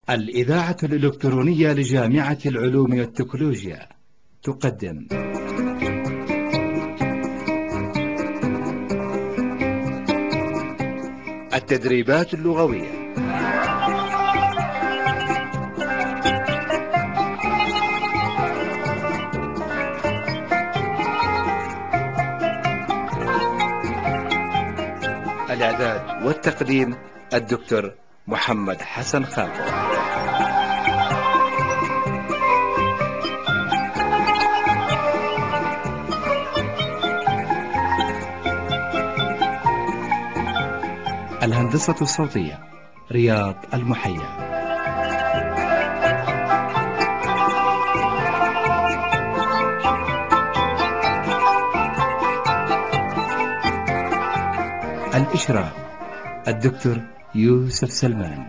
الإذاعة الإلكترونية لجامعة العلوم والتكنولوجيا تقدم التدريبات اللغوية. الإعداد والتقديم الدكتور محمد حسن خالد. الهندسة الصوتية رياض المحيا. الإشراف الدكتور يوسف سلمان.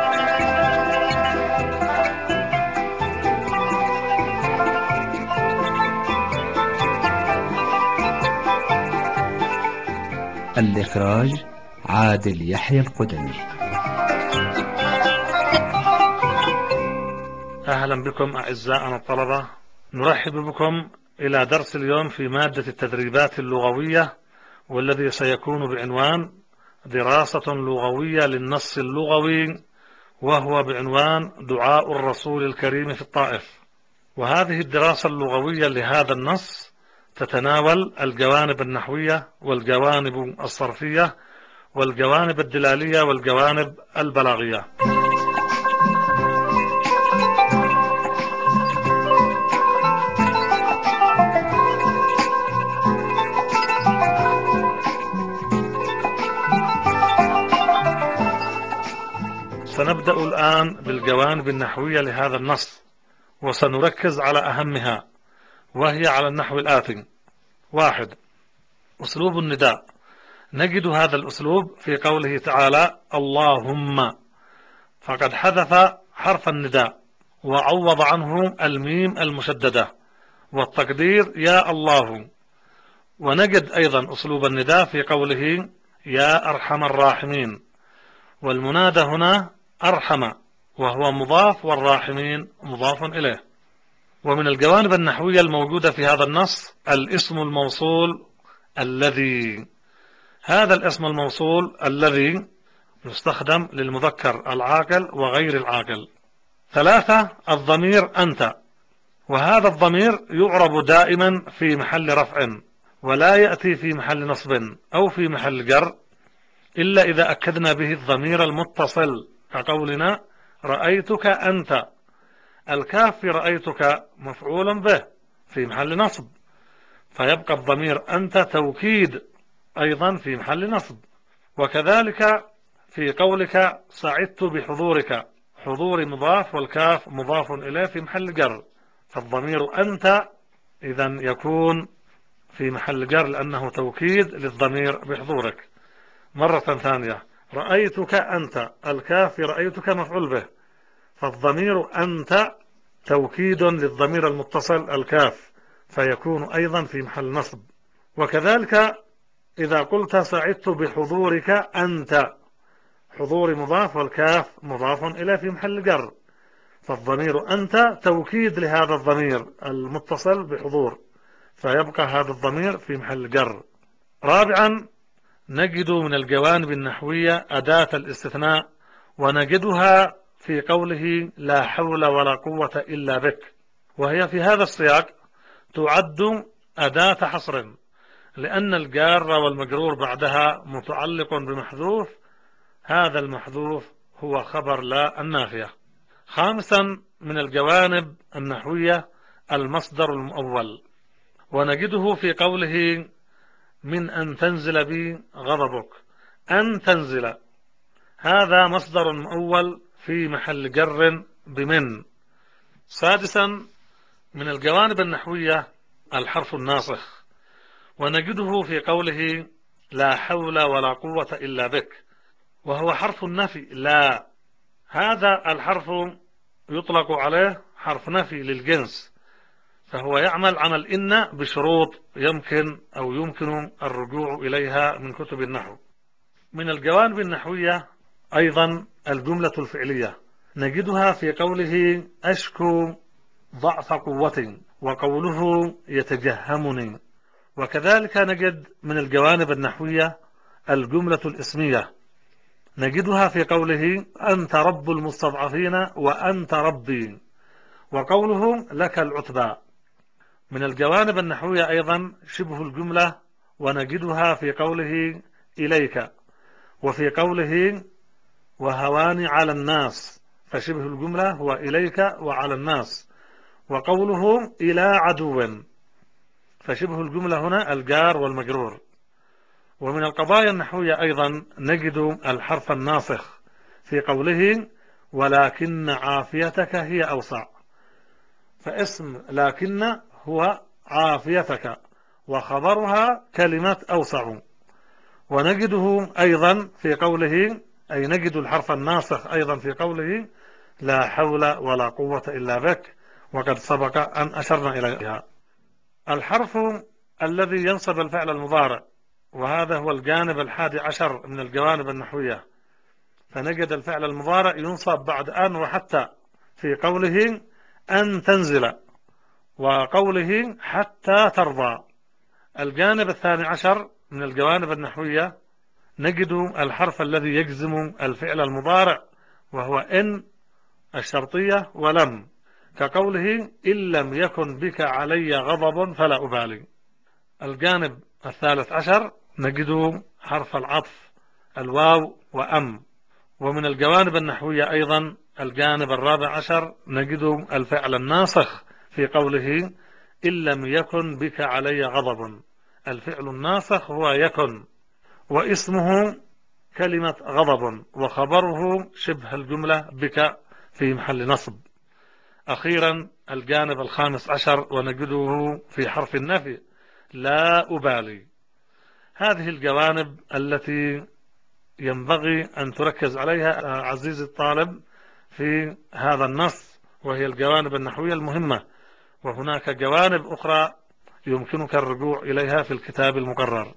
الإخراج عادل يحيى القدمي. أهلا بكم أعزائنا الطلبة، نرحب بكم إلى درس اليوم في مادة التدريبات اللغوية، والذي سيكون بعنوان دراسة لغوية للنص اللغوي، وهو بعنوان دعاء الرسول الكريم في الطائف. وهذه الدراسة اللغوية لهذا النص تتناول الجوانب النحوية والجوانب الصرفية والجوانب الدلالية والجوانب البلاغية. سنبدأ الآن بالجوانب النحوية لهذا النص، وسنركز على أهمها، وهي على النحو الآتي: 1. أسلوب النداء. نجد هذا الأسلوب في قوله تعالى اللهم، فقد حذف حرف النداء وعوض عنه الميم المشددة والتقدير يا الله. ونجد أيضا أسلوب النداء في قوله يا أرحم الراحمين، والمنادى هنا أرحم وهو مضاف والراحمين مضاف إليه. ومن الجوانب النحوية الموجودة في هذا النص الاسم الموصول الذي. هذا الاسم الموصول الذي يستخدم للمذكر العاقل وغير العاقل. 3. الضمير أنت، وهذا الضمير يعرب دائما في محل رفع، ولا يأتي في محل نصب أو في محل جر إلا إذا أكدنا به الضمير المتصل، كقولنا رأيتك أنت. الكاف في رأيتك مفعول به في محل نصب، فيبقى الضمير أنت توكيد أيضا في محل نصب. وكذلك في قولك سعدت بحضورك، حضور مضاف والكاف مضاف إليه في محل جر، فالضمير أنت إذن يكون في محل جر لأنه توكيد للضمير بحضورك. مرة ثانية، رأيتك أنت، الكاف في رأيتك مفعول به، فالضمير أنت توكيد للضمير المتصل الكاف، فيكون أيضا في محل نصب. وكذلك إذا قلت سعدت بحضورك أنت، حضور مضاف والكاف مضاف إلى في محل جر، فالضمير أنت توكيد لهذا الضمير المتصل بحضور، فيبقى هذا الضمير في محل جر. 4. نجد من الجوانب النحوية أداة الاستثناء، ونجدها في قوله لا حول ولا قوة إلا بك، وهي في هذا السياق تعد أداة حصر، لأن الجار والمجرور بعدها متعلق بمحذوف، هذا المحذوف هو خبر لا النافية. 5. من الجوانب النحوية المصدر المؤول، ونجده في قوله من أن تنزل بي غضبك، أن تنزل، هذا مصدر مؤول في محل جر بمن. 6. من الجوانب النحوية الحرف الناسخ، ونجده في قوله لا حول ولا قوة إلا بك، وهو حرف النفي لا. هذا الحرف يطلق عليه حرف نفي للجنس، فهو يعمل عمل إن بشروط يمكن الرجوع إليها من كتب النحو. من الجوانب النحوية أيضا الجملة الفعلية، نجدها في قوله أشكو ضعف قوة، وقوله يتجهمني. وكذلك نجد من الجوانب النحوية الجملة الاسمية، نجدها في قوله أنت رب المستضعفين وأنت ربي، وقوله لك العتبى. من الجوانب النحوية أيضا شبه الجملة، ونجدها في قوله إليك، وفي قوله وهواني على الناس، فشبه الجملة هو إليك وعلى الناس. وقوله إلى عدو، فشبه الجملة هنا الجار والمجرور. ومن القضايا النحوية أيضا نجد الحرف الناسخ في قوله ولكن عافيتك هي أوسع، فاسم لكن هو عافيتك، وخبرها كلمة أوسع. ونجده أيضا في قوله، أي نجد الحرف الناسخ أيضا في قوله لا حول ولا قوة إلا بك، وقد سبق أن أشرنا إليها. الحرف الذي ينصب الفعل المضارع، وهذا هو الجانب 11 من الجوانب النحوية، فنجد الفعل المضارع ينصب بعد أن وحتى في قوله أن تنزل، وقوله حتى ترضى. الجانب 12 من الجوانب النحوية نجد الحرف الذي يجزم الفعل المضارع، وهو إن الشرطية ولم، كقوله إن لم يكن بك علي غضب فلا أبالي. الجانب 13 نجد حرف العطف الواو وأم. ومن الجوانب النحوية أيضا الجانب 14 نجد الفعل الناسخ في قوله إن لم يكن بك علي غضب. الفعل الناسخ هو يكن، واسمه كلمة غضب، وخبره شبه الجملة بك في محل نصب. أخيرا الجانب 15 ونجده في حرف النفي لا أبالي. هذه الجوانب التي ينبغي أن تركز عليها عزيزي الطالب في هذا النص، وهي الجوانب النحوية المهمة. وهناك جوانب أخرى يمكنك الرجوع إليها في الكتاب المقرر.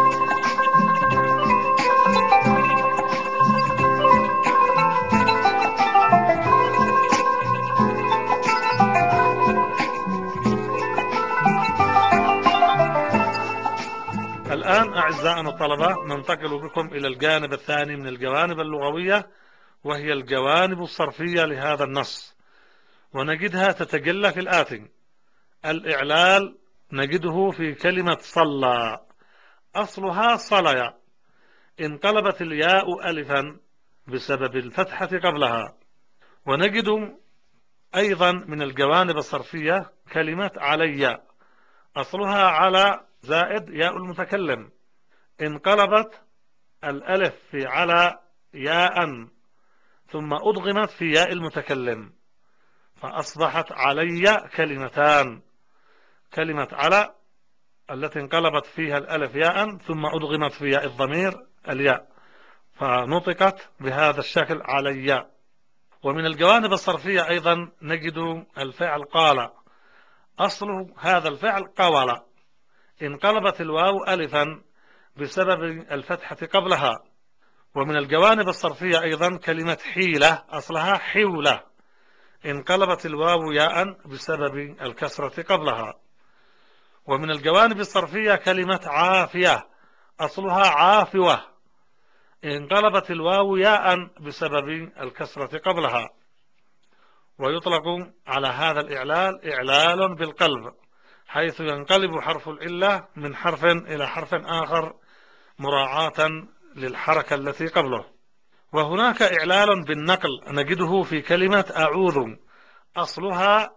الآن أعزائنا الطلبة ننتقل بكم إلى الجانب الثاني من الجوانب اللغوية، وهي الجوانب الصرفية لهذا النص، ونجدها تتجلى في الآتي. الإعلال نجده في كلمة صلى، أصلها صليا، انقلبت الياء ألفا بسبب الفتحة قبلها. ونجد أيضا من الجوانب الصرفية كلمة علي، أصلها على زائد ياء المتكلم، انقلبت الألف في على ياء ثم أضغمت في ياء المتكلم، فأصبحت علي كلمتان: كلمة على التي انقلبت فيها الألف ياء ثم أضغمت في ياء الضمير الياء، فنطقت بهذا الشكل علي. ومن الجوانب الصرفية أيضا نجد الفعل قال، أصل هذا الفعل قول، انقلبت الواو ألفا بسبب الفتحة قبلها. ومن الجوانب الصرفية أيضا كلمة حيلة، أصلها حولة، انقلبت الواو ياء بسبب الكسرة قبلها. ومن الجوانب الصرفية كلمة عافية، أصلها عافوة، انقلبت الواو ياء بسبب الكسرة قبلها. ويطلق على هذا الإعلال إعلال بالقلب، حيث ينقلب حرف العلة من حرف إلى حرف آخر مراعاة للحركة التي قبله. وهناك إعلال بالنقل نجده في كلمة أعوذ، أصلها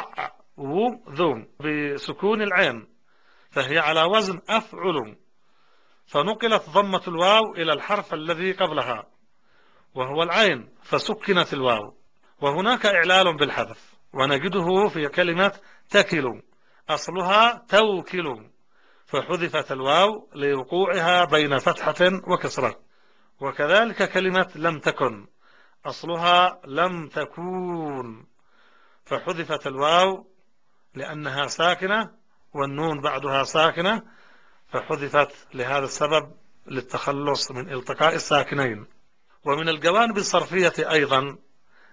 أعوذ بسكون العين، فهي على وزن أفعل، فنقلت ضمة الواو إلى الحرف الذي قبلها وهو العين فسكنت الواو. وهناك إعلال بالحذف ونجده في كلمة تكل، أصلها توكل، فحذفت الواو لوقوعها بين فتحة وكسرة. وكذلك كلمة لم تكن، أصلها لم تكون، فحذفت الواو لأنها ساكنة والنون بعدها ساكنة، فحذفت لهذا السبب للتخلص من التقاء الساكنين. ومن الجوانب الصرفية أيضا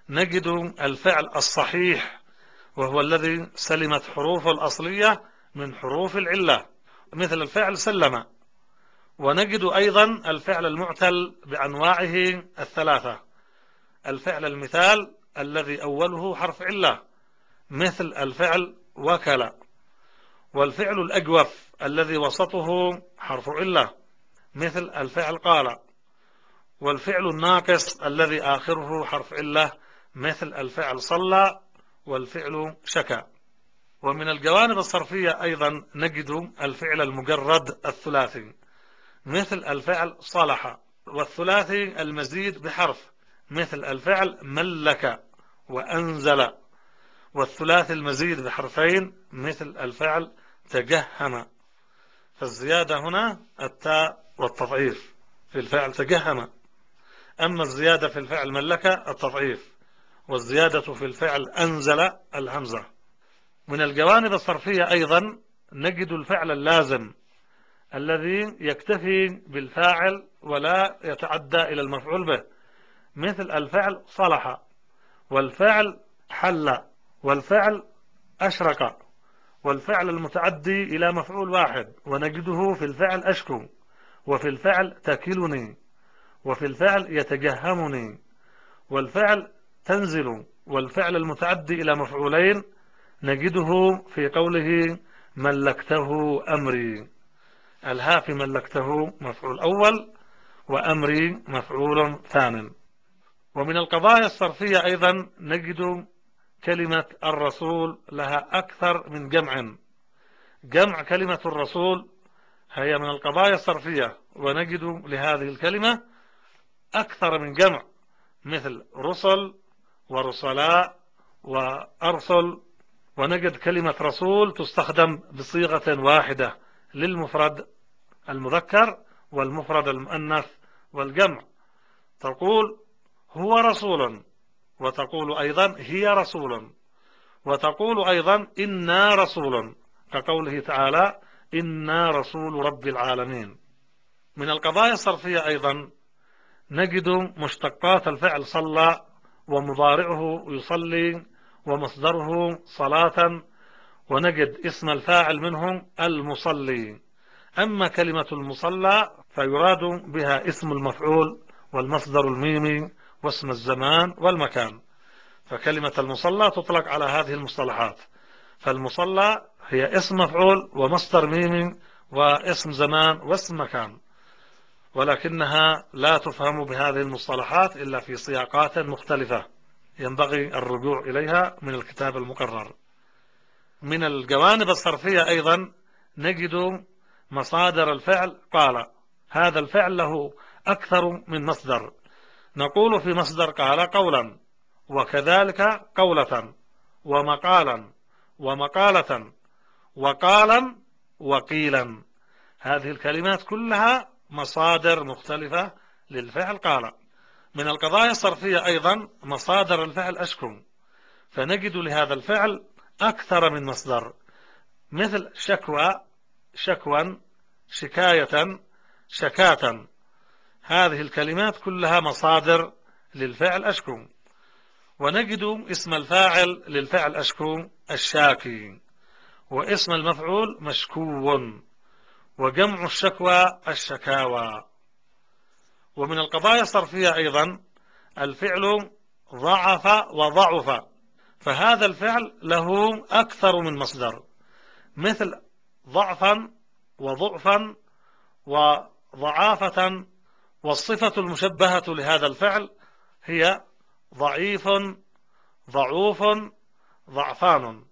نجد الفعل الصحيح وهو الذي سلمت حروفه الأصلية من حروف العلة مثل الفعل سلم. ونجد أيضا الفعل المعتل بأنواعه الثلاثة: الفعل المثال الذي أوله حرف علة مثل الفعل وكل، والفعل الأجوف الذي وسطه حرف علة مثل الفعل قال، والفعل الناقص الذي آخره حرف علة مثل الفعل صلى والفعل شكى. ومن الجوانب الصرفية أيضا نجد الفعل المجرد الثلاثي مثل الفعل صلح، والثلاثي المزيد بحرف مثل الفعل ملك وأنزل، والثلاثي المزيد بحرفين مثل الفعل تجهم. فالزيادة هنا التاء والتضعيف في الفعل تجهم، أما الزيادة في الفعل ملك التضعيف، والزيادة في الفعل أنزل الهمزة. من الجوانب الصرفية أيضا نجد الفعل اللازم الذي يكتفي بالفاعل ولا يتعدى إلى المفعول به مثل الفعل صلح، والفعل حل، والفعل أشرق، والفعل المتعدي إلى مفعول واحد ونجده في الفعل أشكو، وفي الفعل تكلني، وفي الفعل يتجهمني، والفعل تنزل، والفعل المتعدي إلى مفعولين نجده في قوله ملكته أمري. الها في ملكته مفعول أول، وأمري مفعول ثان. ومن القضايا الصرفية أيضا نجد كلمة الرسول لها أكثر من جمع كلمة الرسول هي من القضايا الصرفية، ونجد لهذه الكلمة أكثر من جمع مثل رسل ورسلاء وأرسل. ونجد كلمة رسول تستخدم بصيغة واحدة للمفرد المذكر والمفرد المؤنث والجمع، تقول هو رسول، وتقول أيضا هي رسول، وتقول أيضا إنا رسول، كقوله تعالى إنا رسول رب العالمين. من القضايا الصرفية أيضا نجد مشتقات الفعل صلى ومضارعه يصلي ومصدره صلاة، ونجد اسم الفاعل منهم المصلي. أما كلمة المصلى فيراد بها اسم المفعول والمصدر الميمي واسم الزمان والمكان، فكلمة المصلى تطلق على هذه المصطلحات. فالمصلى هي اسم مفعول ومصدر ميمي واسم زمان واسم مكان، ولكنها لا تفهم بهذه المصطلحات إلا في سياقات مختلفة ينبغي الرجوع إليها من الكتاب المقرر. من الجوانب الصرفية أيضا نجد مصادر الفعل قال. هذا الفعل له أكثر من مصدر، نقول في مصدر قال قولا، وكذلك قولة، ومقالا، ومقالة، وقالا، وقيلا. هذه الكلمات كلها مصادر مختلفة للفعل قال. من القضايا الصرفية أيضا مصادر الفعل أشكو، فنجد لهذا الفعل أكثر من مصدر مثل شكوى، شكوا، شكاية، شكاة. هذه الكلمات كلها مصادر للفعل أشكو. ونجد اسم الفاعل للفعل أشكو الشاكي، واسم المفعول مشكو، وجمع الشكوى الشكاوى. ومن القضايا الصرفية أيضا الفعل ضعف وضعف، فهذا الفعل له أكثر من مصدر مثل ضعفا وضعفا وضعافة، والصفة المشبهة لهذا الفعل هي ضعيف، ضعوف، ضعفان.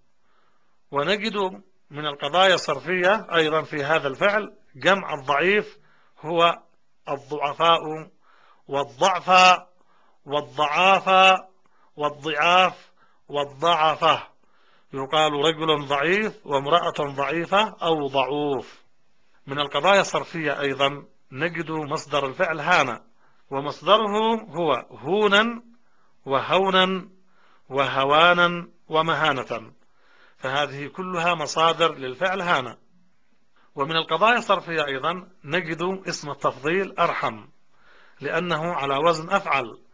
ونجد من القضايا الصرفية أيضا في هذا الفعل جمع الضعيف هو الضعفاء والضعفاء والضعافة والضعاف والضعفة. يقال رجل ضعيف وامرأة ضعيفة أو ضعوف. من القضايا الصرفية أيضا نجد مصدر الفعل هان، ومصدره هو هونا وهونا وهوانا ومهانة، فهذه كلها مصادر للفعل هان. ومن القضايا الصرفية أيضا نجد اسم التفضيل أرحم، لأنه على وزن أفعل،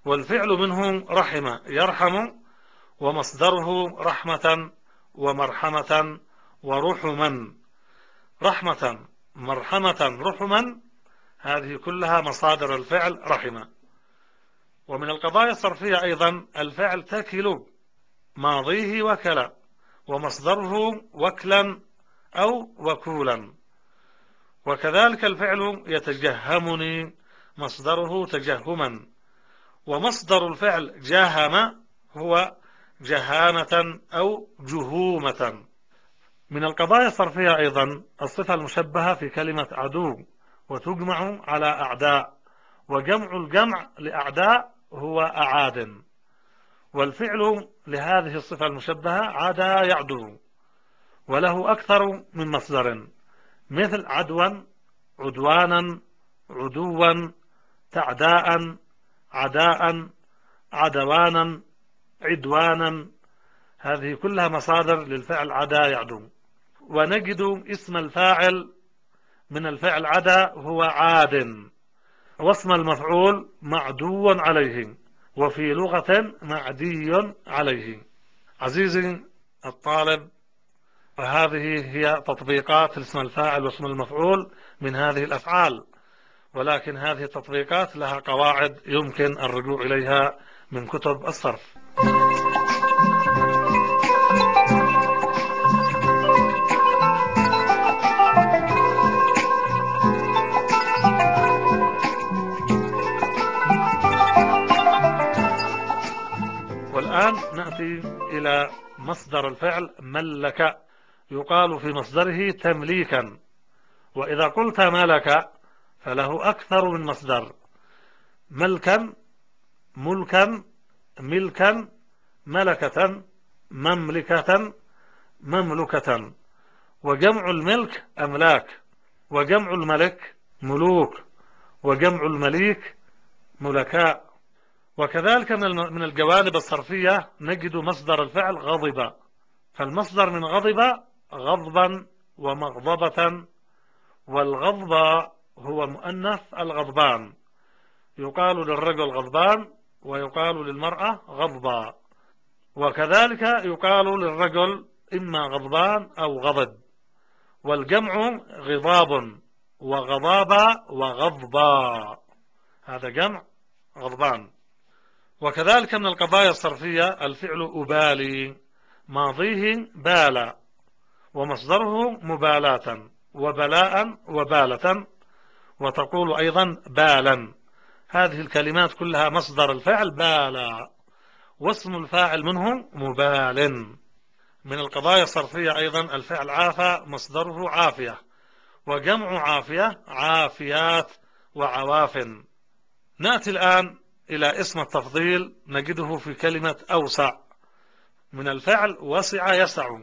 والفعل منه رحم يرحم، ومصدره رحمة ومرحمة ورحما. رحمة مرحمة رحما، هذه كلها مصادر الفعل رحمة. ومن القضايا الصرفية أيضا الفعل تكل، ماضيه وكلا، ومصدره وكلا أو وكولا. وكذلك الفعل يتجهمني، مصدره تجهما. ومصدر الفعل جاهم هو جهامة أو جهومة. من القضايا الصرفية أيضا الصفة المشبهة في كلمة عدو، وتجمع على أعداء، وجمع الجمع لأعداء هو أعاد. والفعل لهذه الصفة المشبهة عدا يعدو، وله أكثر من مصدر، مثل عدوا، عدوانا، عدوا، تعداء، عداء، عدوانا، عدوانا. هذه كلها مصادر للفعل عدا يعدو. ونجد اسم الفاعل من الفعل عدا هو عاد، واسم المفعول معدو عليه، وفي لغة معدي عليه. عزيزي الطالب، وهذه هي تطبيقات اسم الفاعل واسم المفعول من هذه الأفعال، ولكن هذه التطبيقات لها قواعد يمكن الرجوع إليها من كتب الصرف. والآن نأتي إلى مصدر الفعل ملك. يقال في مصدره تمليكا، وإذا قلت ملك فله أكثر من مصدر: ملكا، ملكا، ملكا، ملكة، مملكة، مملكة. وجمع الملك أملاك، وجمع الملك ملوك، وجمع المليك ملكاء. وكذلك من الجوانب الصرفية نجد مصدر الفعل غضب، فالمصدر من غضب غضبا ومغضبة، والغضب هو مؤنث الغضبان، يقال للرجل غضبان ويقال للمرأة غضبا. وكذلك يقال للرجل إما غضبان أو غضب. والجمع غضاب وغضابا وغضبا، هذا جمع غضبان. وكذلك من القضايا الصرفية الفعل أبالي، ماضيه بالا، ومصدره مبالاة وبلاء وبالة، وتقول أيضا بالا. هذه الكلمات كلها مصدر الفعل بالا، واسم الفاعل منه مبال. من القضايا الصرفية أيضا الفعل عافى، مصدره عافية، وجمع عافية عافيات وعواف. نأتي الآن إلى اسم التفضيل، نجده في كلمة أوسع. من الفعل وسع يسع،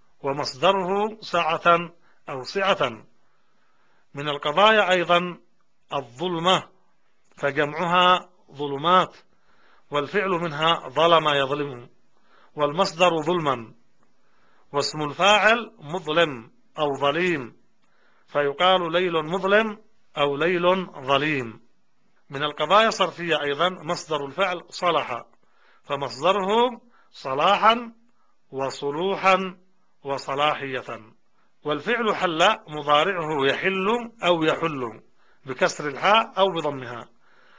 ومصدره سعة أو سعة. من القضايا أيضا الظلمة، فجمعها ظلمات، والفعل منها ظلم يظلم، والمصدر ظلما. واسم الفاعل مظلم أو ظليم، فيقال ليل مظلم أو ليل ظليم. من القضايا الصرفية أيضا مصدر الفعل صلح، فمصدره صلاحا وصلوحا وصلاحية. والفعل حل مضارعه يحل أو يحل بكسر الحاء أو بضمها،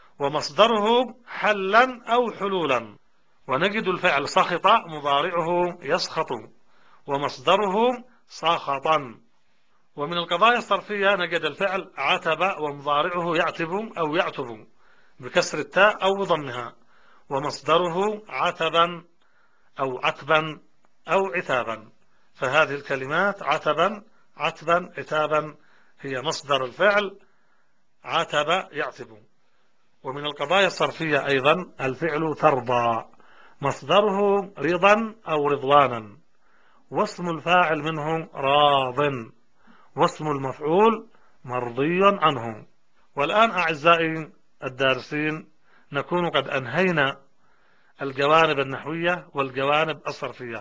ومصدره حلا أو حلولا. ونجد الفعل سخط مضارعه يسخط، ومصدره ساخطا. ومن القضايا الصرفية نجد الفعل عتب ومضارعه يعتب أو يعتب بكسر التاء أو بضمها، ومصدره عتبا أو عتبا أو عتابا. فهذه الكلمات عتبا، عتبا، عتابا هي مصدر الفعل عتب يعتب. ومن القضايا الصرفية أيضا الفعل ترضى، مصدره رضا أو رضوانا، واسم الفاعل منه راض، واسم المفعول مرضي عنه. والآن أعزائي الدارسين نكون قد أنهينا الجوانب النحوية والجوانب الصرفية.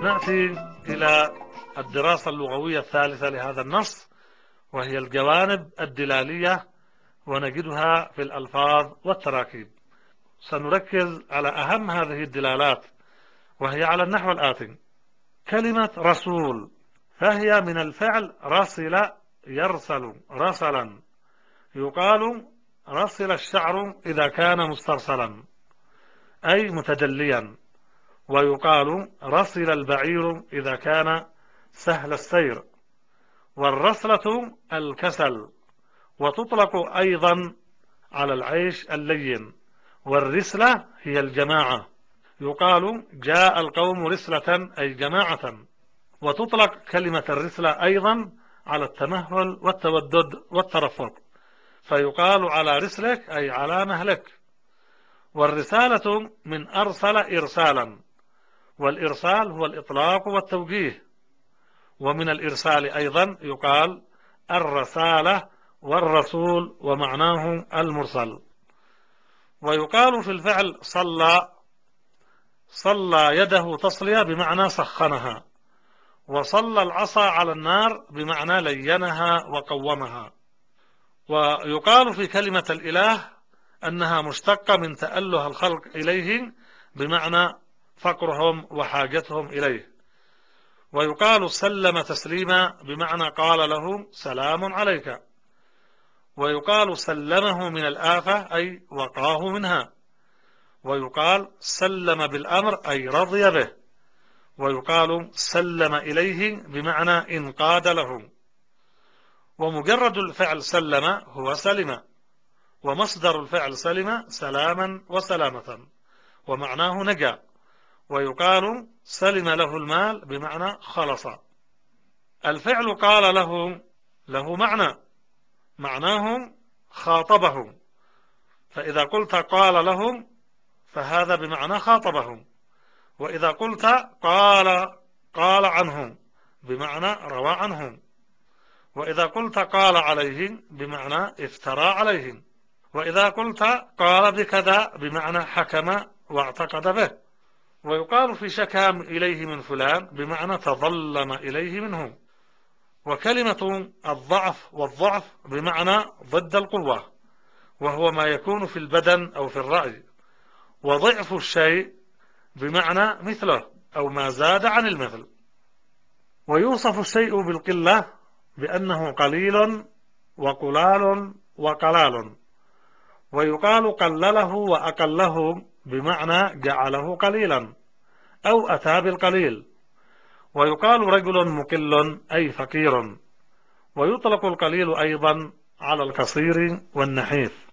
نأتي إلى الدراسة اللغوية الثالثة لهذا النص، وهي الجوانب الدلالية، ونجدها في الألفاظ والتراكيب. سنركز على أهم هذه الدلالات، وهي على النحو الآتي: كلمة رسول، فهي من الفعل رسل يرسل رسلا. يقال رسل الشعر إذا كان مسترسلا أي متدليا، ويقال رسل البعير إذا كان سهل السير. والرسلة الكسل، وتطلق أيضا على العيش اللين. والرسلة هي الجماعة، يقال جاء القوم رسلة أي جماعة. وتطلق كلمة الرسلة أيضا على التمهل والتودد والترفق، فيقال على رسلك أي على مهلك. والرسالة من أرسل إرسالا، والإرسال هو الإطلاق والتوجيه. ومن الإرسال أيضا يقال الرسالة والرسول، ومعناه المرسل. ويقال في الفعل صلى يده تصلية بمعنى سخنها، وصلى العصا على النار بمعنى لينها وقومها. ويقال في كلمة الإله أنها مشتقة من تأله الخلق إليه بمعنى فقرهم وحاجتهم إليه. ويقال سلم تسليما بمعنى قال له سلام عليك. ويقال سلمه من الآفة أي وقاه منها. ويقال سلم بالأمر أي رضي به. ويقال سلم إليه بمعنى انقاد له. ومجرد الفعل سلم هو سلم، ومصدر الفعل سلم سلاما وسلامة، ومعناه نجا. ويقال سلم له المال بمعنى خلص. الفعل قال له معناه خاطبه، فإذا قلت قال له فهذا بمعنى خاطبه. وإذا قلت قال عنه بمعنى روى عنه. وإذا قلت قال عليه بمعنى افترى عليه. وإذا قلت قال بكذا بمعنى حكم واعتقد به. ويقال في شكى إليه من فلان بمعنى تظلم إليه منه. وكلمة الضعف والضعف بمعنى ضد القوة، وهو ما يكون في البدن أو في الرأي. وضعف الشيء بمعنى مثله أو ما زاد عن المثل. ويوصف الشيء بالقلة بأنه قليل وقلال وقلال. ويقال قلله وأقله بمعنى جعله قليلا أو أتى بالقليل. ويقال رجل مقل أي فقير. ويطلق القليل أيضا على القصير والنحيف.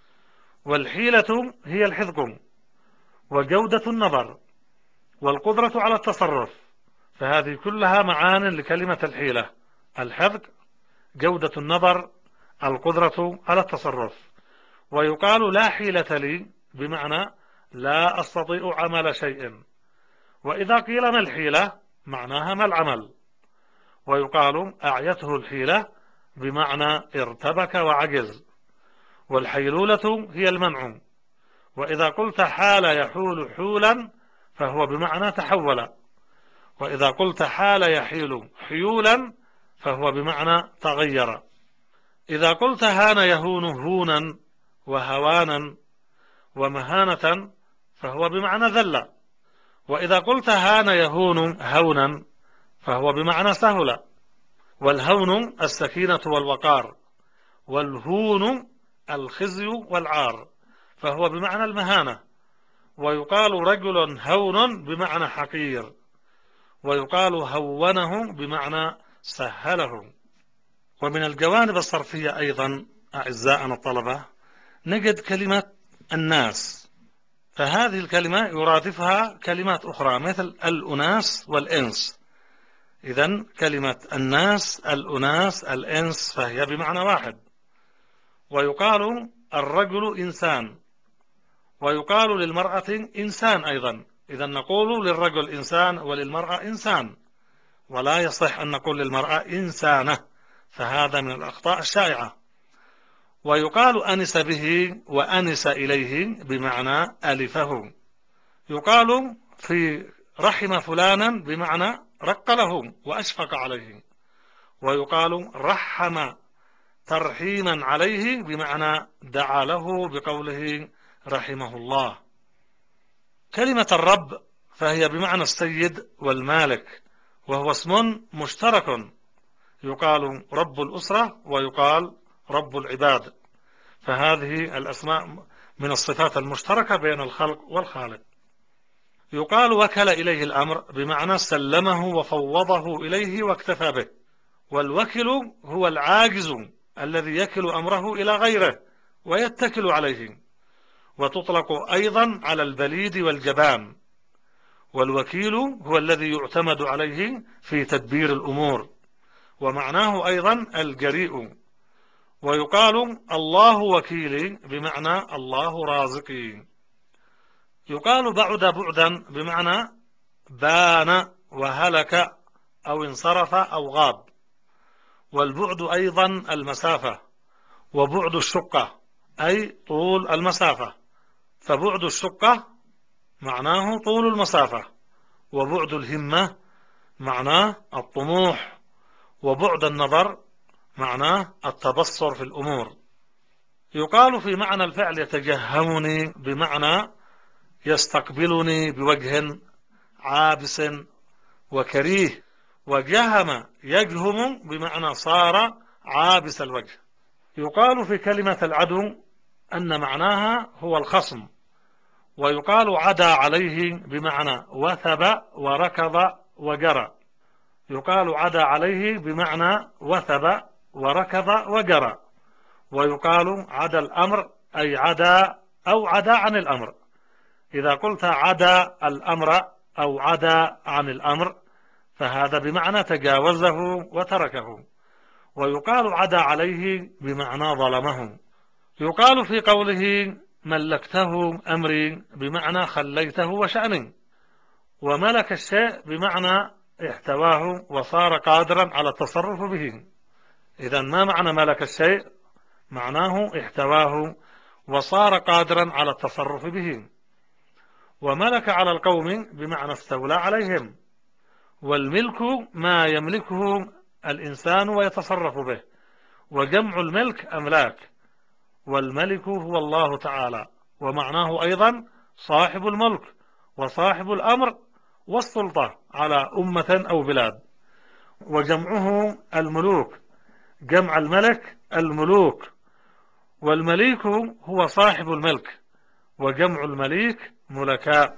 والحيلة هي الحذق وجودة النظر والقدرة على التصرف، فهذه كلها معان لكلمة الحيلة: الحذق، جودة النظر، القدرة على التصرف. ويقال لا حيلة لي بمعنى لا أستطيع عمل شيء. وإذا قيل ما الحيلة معناها ما العمل. ويقال أعيته الحيلة بمعنى ارتبك وعجز. والحيلولة هي المنع. وإذا قلت حال يحول حولا فهو بمعنى تحول. وإذا قلت حال يحيل حيولا فهو بمعنى تغير. إذا قلت هان يهون هونا وهوانا ومهانة فهو بمعنى ذل. وإذا قلت هان يهون هونا فهو بمعنى سهل. والهون السكينة والوقار، والهون الخزي والعار، فهو بمعنى المهانة. ويقال رجل هون بمعنى حقير. ويقال هونه بمعنى سهله. ومن الجوانب الصرفية أيضا أعزائنا الطلبة نجد كلمة الناس، فهذه الكلمة يرادفها كلمات أخرى مثل الأناس والإنس. إذن كلمة الناس، الأناس، الإنس فهي بمعنى واحد. ويقال الرجل إنسان. ويقال للمرأة إنسان أيضا. إذن نقول للرجل إنسان وللمرأة إنسان، ولا يصح أن نقول للمرأة إنسانة، فهذا من الأخطاء الشائعة. ويقال أنس به وأنس إليه بمعنى ألفه. يقال في رحم فلانا بمعنى رق له وأشفق عليه، ويقال رحم ترحيما عليه بمعنى دعا له بقوله رحمه الله. كلمة الرب فهي بمعنى السيد والمالك، وهو اسم مشترك، يقال رب الأسرة ويقال رب العباد، فهذه الأسماء من الصفات المشتركة بين الخلق والخالق. يقال وكل إليه الأمر بمعنى سلمه وفوضه إليه واكتفى به، والوكل هو العاجز الذي يكل أمره إلى غيره ويتكل عليه، وتطلق أيضا على البليد والجبان. والوكيل هو الذي يعتمد عليه في تدبير الأمور، ومعناه أيضا الجريء. ويقال الله وكيلي بمعنى الله رازقي. يقال بعد بعدا بمعنى بان وهلك أو انصرف أو غاب. والبعد أيضا المسافة، وبعد الشقة أي طول المسافة، فبعد الشقة معناه طول المسافة، وبعد الهمة معناه الطموح، وبعد النظر معناه التبصر في الأمور. يقال في معنى الفعل يتجهمني بمعنى يستقبلني بوجه عابس وكريه، وجهم يجهم بمعنى صار عابس الوجه. يقال في كلمة العدو أن معناها هو الخصم، ويقال عدا عليه بمعنى وثب وركض وجرى. يقال عدا عليه بمعنى وثب وركض وجرى. ويقال عدا الأمر أي عدا أو عدا عن الأمر. إذا قلت عدا الأمر أو عدا عن الأمر فهذا بمعنى تجاوزه وتركه. ويقال عدا عليه بمعنى ظلمه. يقال في قوله ملكته أمري بمعنى خليته وشأني. وملك الشيء بمعنى احتواه وصار قادرا على التصرف به. إذن ما معنى ملك الشيء؟ معناه احتواه وصار قادرا على التصرف به. وملك على القوم بمعنى استولى عليهم. والملك ما يملكه الإنسان ويتصرف به، وجمع الملك أملاك، والملك هو الله تعالى، ومعناه أيضا صاحب الملك وصاحب الأمر والسلطة على أمة أو بلاد. وجمعه الملوك، جمع الملك الملوك، والمليك هو صاحب الملك، وجمع المليك ملكاء.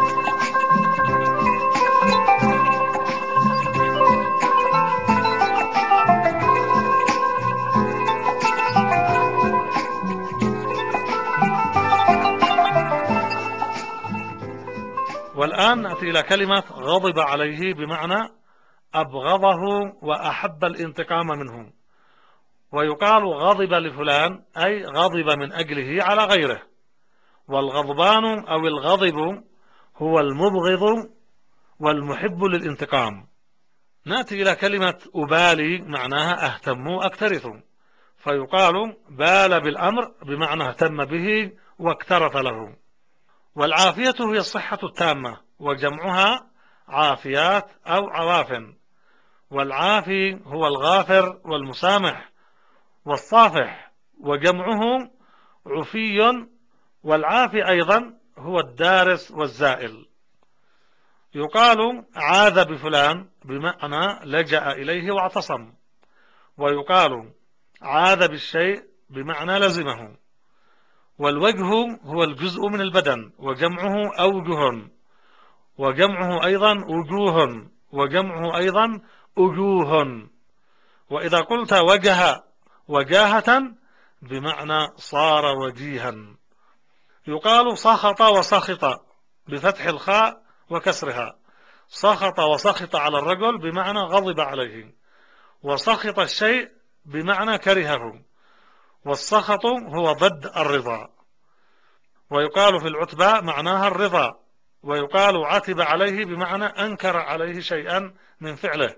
والآن نأتي إلى كلمة غضب عليه بمعنى أبغضه وأحب الانتقام منه. ويقال غضب لفلان أي غضب من أجله على غيره. والغضبان أو الغضب هو المبغض والمحب للانتقام. نأتي إلى كلمة أبالي معناها أهتم أكترث، فيقال بال بالأمر بمعنى اهتم به واكترث له. والعافية هي الصحة التامة، وجمعها عافيات أو عواف. والعافي هو الغافر والمسامح والصافح، وجمعه عفي. والعافي أيضا هو الدارس والزائل. يقال عاذ بفلان بمعنى لجأ إليه واعتصم. ويقال عاذ بالشيء بمعنى لزمه. والوجه هو الجزء من البدن، وجمعه أوجه، وجمعه أيضا وجوه، وجمعه أيضا أجوه. وإذا قلت وجه وجاهة بمعنى صار وجيها. يقال سخط وسخط بفتح الخاء وكسرها. سخط وسخط على الرجل بمعنى غضب عليه، وسخط الشيء بمعنى كرهه، والسخط هو ضد الرضا. ويقال في العتبى معناها الرضا. ويقال عتب عليه بمعنى أنكر عليه شيئا من فعله.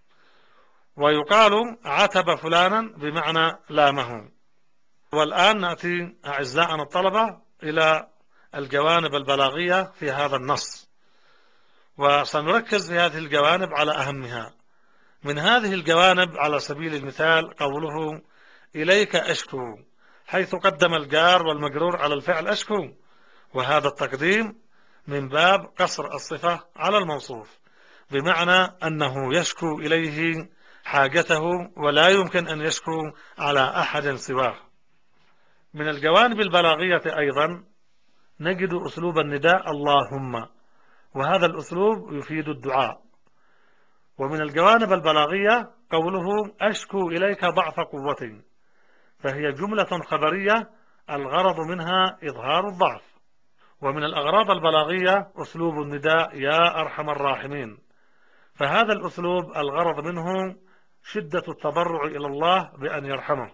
ويقال عتب فلانا بمعنى لامه. والآن نأتي أعزائنا الطلبة إلى الجوانب البلاغية في هذا النص. وسنركز في هذه الجوانب على أهمها. من هذه الجوانب على سبيل المثال قوله إليك أشكو، حيث قدم الجار والمجرور على الفعل أشكو، وهذا التقديم من باب قصر الصفة على الموصوف، بمعنى أنه يشكو إليه حاجته ولا يمكن أن يشكو على أحد سواه. من الجوانب البلاغية أيضا نجد أسلوب النداء اللهم، وهذا الأسلوب يفيد الدعاء. ومن الجوانب البلاغية قوله أشكو إليك ضعف قوتي، فهي جملة خبرية الغرض منها إظهار الضعف. ومن الأغراض البلاغية أسلوب النداء يا أرحم الراحمين، فهذا الأسلوب الغرض منه شدة التضرع إلى الله بأن يرحمه.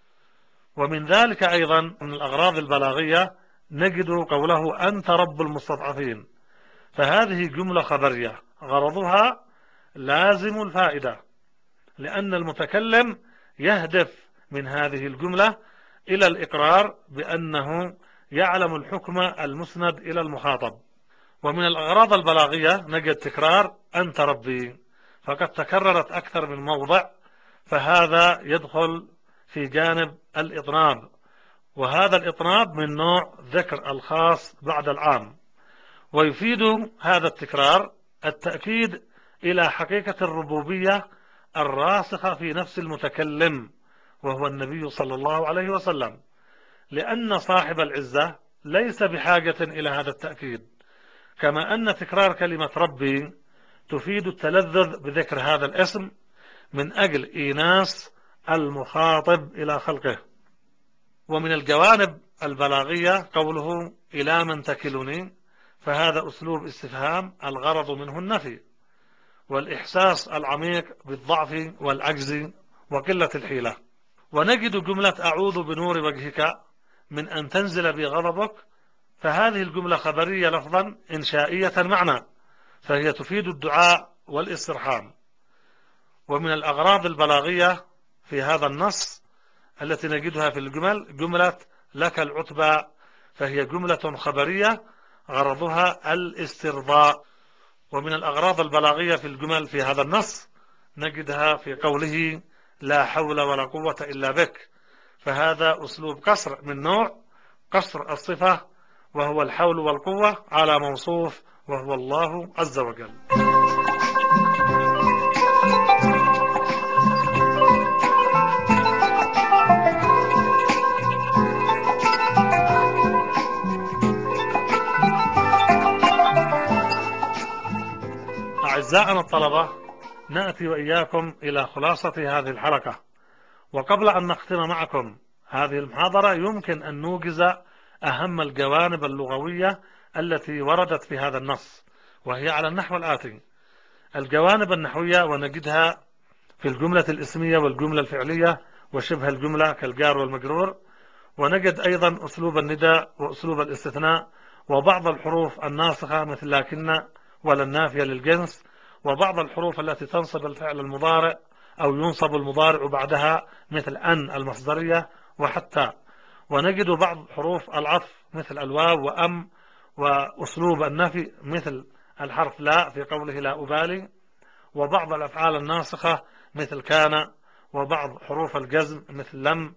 ومن ذلك أيضا من الأغراض البلاغية نجد قوله أنت رب المستضعفين، فهذه جملة خبرية غرضها لازم الفائدة، لأن المتكلم يهدف من هذه الجملة إلى الإقرار بأنه يعلم الحكم المسند إلى المخاطب. ومن الأغراض البلاغية نجد تكرار أنت ربي، فقد تكررت أكثر من موضع، فهذا يدخل في جانب الإطناب، وهذا الإطناب من نوع ذكر الخاص بعد العام. ويفيد هذا التكرار التأكيد إلى حقيقة الربوبية الراسخة في نفس المتكلم، وهو النبي صلى الله عليه وسلم، لأن صاحب العزة ليس بحاجة إلى هذا التأكيد، كما أن تكرار كلمة ربي تفيد التلذذ بذكر هذا الاسم من أجل إيناس المخاطب إلى خلقه. ومن الجوانب البلاغية قوله إلى من تكلني، فهذا أسلوب استفهام الغرض منه النفي والإحساس العميق بالضعف والعجز وقلة الحيلة. ونجد جملة أعوذ بنور وجهك من أن تنزل بي غضبك، فهذه الجملة خبرية لفظا إنشائية معنى، فهي تفيد الدعاء والاسترحام. ومن الأغراض البلاغية في هذا النص التي نجدها في الجمل جملة لك العتبى، فهي جملة خبرية غرضها الاسترضاء. ومن الأغراض البلاغية في الجمل في هذا النص نجدها في قوله لا حول ولا قوة إلا بك، فهذا أسلوب قصر من نوع قصر الصفة، وهو الحول والقوة على موصوف وهو الله عز وجل. أعزائنا الطلبة، نأتي وإياكم إلى خلاصة هذه الحلقة. وقبل أن نختم معكم هذه المحاضرة يمكن أن نوجز أهم الجوانب اللغوية التي وردت في هذا النص، وهي على النحو الآتي: الجوانب النحوية ونجدها في الجملة الاسمية والجملة الفعلية وشبه الجملة كالجار والمجرور، ونجد أيضا أسلوب النداء وأسلوب الاستثناء وبعض الحروف الناسخة مثل لكن ولا النافية للجنس، وبعض الحروف التي تنصب الفعل المضارع أو ينصب المضارع بعدها مثل أن المصدرية وحتى، ونجد بعض حروف العطف مثل الواو وأم، وأسلوب النفي مثل الحرف لا في قوله لا أبالي، وبعض الأفعال الناسخة مثل كان، وبعض حروف الجزم مثل لم،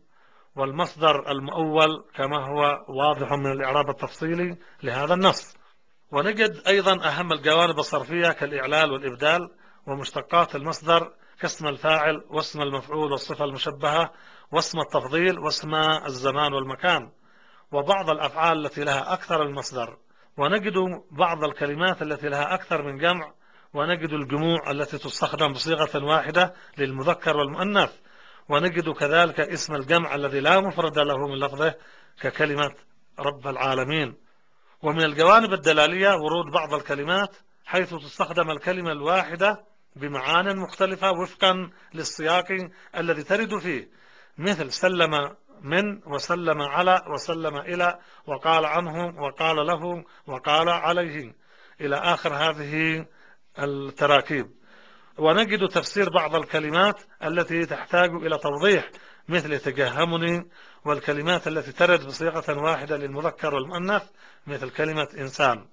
والمصدر المؤول كما هو واضح من الإعراب التفصيلي لهذا النص. ونجد أيضا أهم الجوانب الصرفية كالإعلال والإبدال، ومشتقات المصدر كاسم الفاعل واسم المفعول والصفة المشبهة واسم التفضيل واسم الزمان والمكان، وبعض الأفعال التي لها أكثر من مصدر، ونجد بعض الكلمات التي لها أكثر من جمع، ونجد الجموع التي تستخدم بصيغة واحدة للمذكر والمؤنث، ونجد كذلك اسم الجمع الذي لا مفرد له من لفظه ككلمة رب العالمين. ومن الجوانب الدلالية ورود بعض الكلمات حيث تستخدم الكلمة الواحدة بمعان مختلفة وفقا للسياق الذي ترد فيه، مثل سلم من وسلم على وسلم إلى وقال عنه وقال له وقال عليه إلى آخر هذه التراكيب. ونجد تفسير بعض الكلمات التي تحتاج إلى توضيح مثل يتجهمني، والكلمات التي ترد بصيغة واحدة للمذكر والمؤنث مثل كلمة إنسان.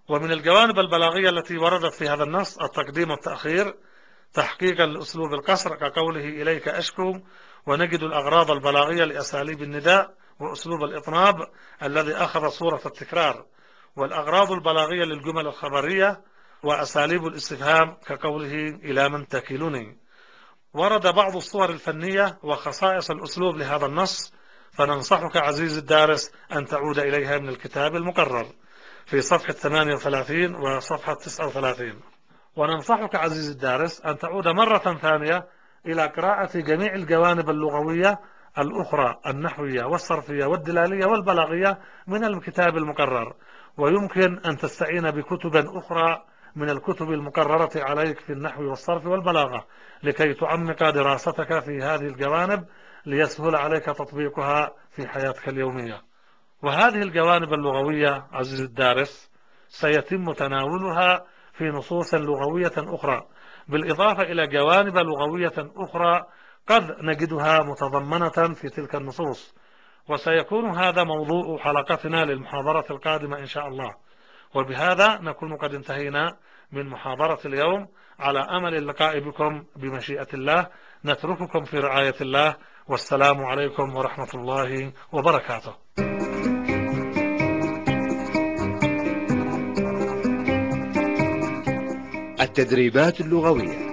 ومن الجوانب البلاغية التي وردت في هذا النص التقديم والتأخير تحقيقا لأسلوب القصر كقوله إليك أشكو، ونجد الأغراض البلاغية لأساليب النداء وأسلوب الإطناب الذي أخذ صورة التكرار، والأغراض البلاغية للجمل الخبرية وأساليب الاستفهام كقوله إلى من تكلني. ورد بعض الصور الفنية وخصائص الأسلوب لهذا النص، فننصحك عزيزي الدارس أن تعود إليها من الكتاب المقرر في صفحة 38 وصفحة 39. وننصحك عزيزي الدارس أن تعود مرة ثانية إلى قراءة جميع الجوانب اللغوية الأخرى النحوية والصرفية والدلالية والبلاغية من الكتاب المقرر، ويمكن أن تستعين بكتب أخرى من الكتب المقررة عليك في النحو والصرف والبلاغة لكي تعمق دراستك في هذه الجوانب ليسهل عليك تطبيقها في حياتك اليومية. وهذه الجوانب اللغوية عزيزي الدارس سيتم تناولها في نصوص لغوية أخرى، بالإضافة إلى جوانب لغوية أخرى قد نجدها متضمنة في تلك النصوص، وسيكون هذا موضوع حلقتنا للمحاضرة القادمة إن شاء الله. وبهذا نكون قد انتهينا من محاضرة اليوم، على أمل اللقاء بكم بمشيئة الله. نترككم في رعاية الله، والسلام عليكم ورحمة الله وبركاته. التدريبات اللغوية.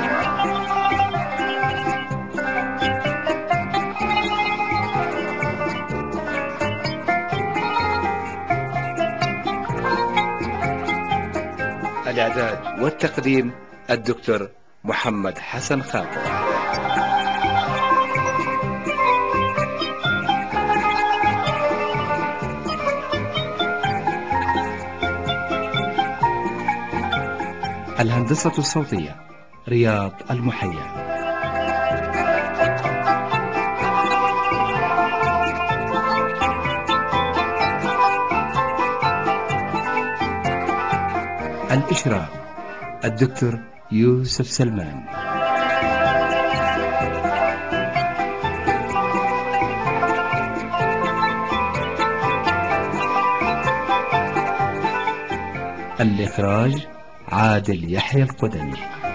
الإعداد والتقديم الدكتور محمد حسن خاطر. الهندسة الصوتية رياض المحيا. الإشراف الدكتور يوسف سلمان. الإخراج عادل يحيى القدني.